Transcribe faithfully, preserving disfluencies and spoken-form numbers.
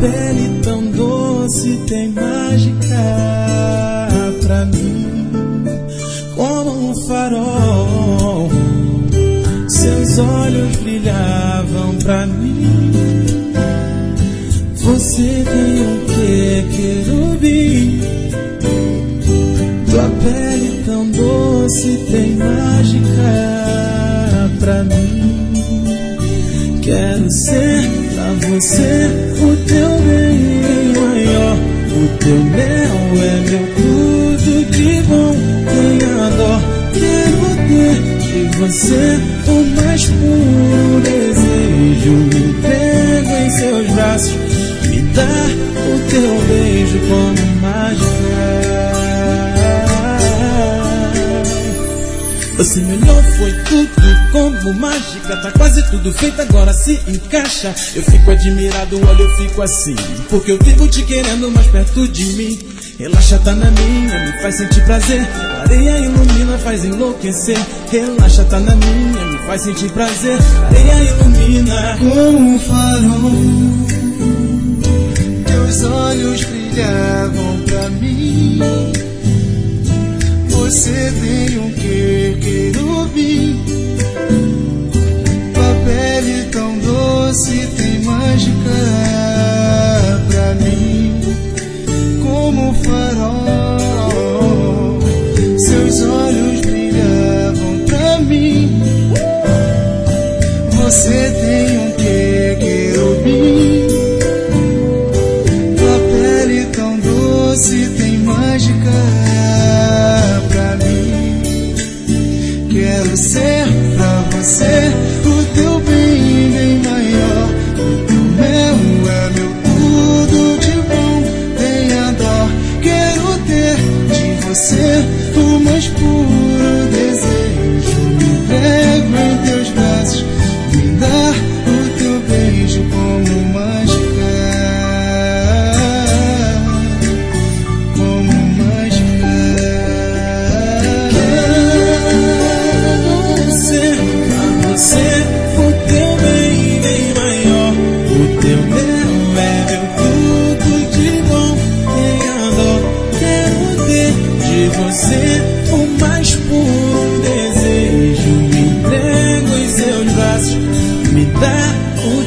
pele tão doce tem mágica pra mim, como um farol. Seus olhos brilhavam pra mim. Você tem um quê, querubim? Tua pele tão doce tem mágica pra mim. Quero ser pra você o teu bem maior. O teu mel é meu tudo de bom. Tenha dó, quero ter de você o mais puro desejo. Me entrego em seus braços, me dá o teu beijo como mágica. Você me olhou, foi tudo como mágica. Tá quase tudo feito, agora se encaixa. Eu fico admirado, olha, eu fico assim, porque eu vivo te querendo mais perto de mim. Relaxa, tá na minha, me faz sentir prazer. Areia ilumina, faz enlouquecer. Relaxa, tá na minha, me faz sentir prazer. Areia ilumina como um farol. Teus olhos brilhavam pra mim. Você tem um quê, querubim? Tua pele tão doce tem mágica pra mim, como um farol. Seus olhos brilhavam pra mim. Você tem um quê, querubim? Tua pele tão doce tem mágica pra mim. Quero ser pra você o teu bem, bem maior. O teu mel é meu tudo de bom. Tenha dó, quero ter de você o mais puro desejo. Me entrego em teus braços, me dá o teu beijo como mágica, como mágica. Quero ser pra você o teu bem, bem maior. O teu mel é meu tudo de bom. Tenha dó, quero ter de você o mais puro desejo. Me entrego em seus braços, me dá o